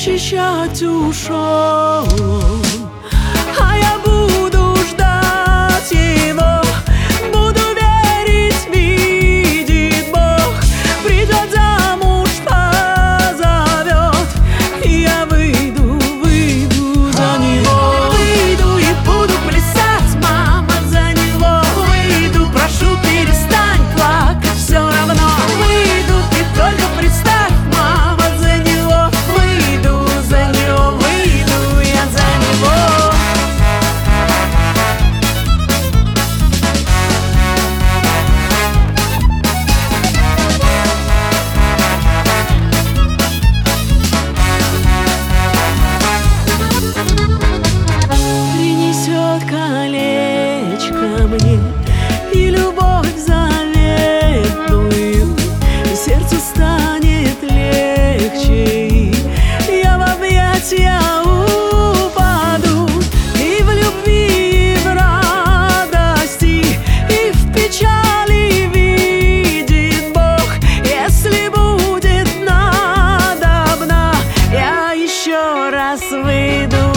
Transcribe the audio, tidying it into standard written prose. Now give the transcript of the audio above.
защищать ушел. А я буду ждать его, буду верить, видит Бог. Придет замуж, позовет, и я выйду за него. Выйду и буду плясать, мама, за него. Выйду, прошу, перестань плакать, все равно. Выйду, ты только представь, мама, за него. Выйду за него, выйду я за него. Принесет колечко мне и любовь заветную, сердцу станет легче, и я в объятия упаду. И в любви, и в радости, и в печали видит Бог. Если будет надобно, я еще раз выйду